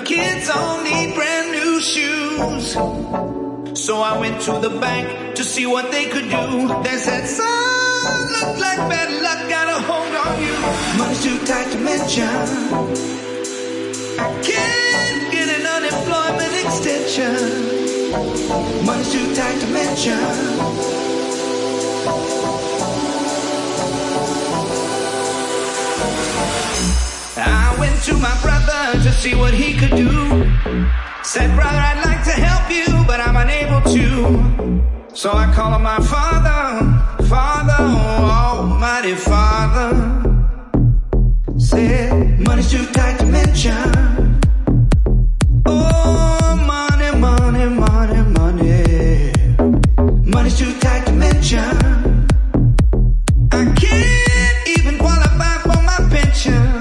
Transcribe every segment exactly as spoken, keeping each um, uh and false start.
kids all need brand new shoes. So I went to the bank to see what they could do. They said, son, look like bad luck got a hold on you. Money's too tight to mention. I can't get an unemployment extension. Money's too tight to mention. I went to my brother to see what he could do. Said, brother, I'd like to help you, but I'm unable to. So I call on my father, Father, oh, almighty Father. Said, money's too tight to mention. Oh, money, money, money, money. Money's too tight to mention. I can't even qualify for my pension.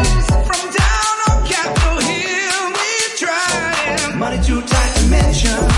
Money too tight to mention.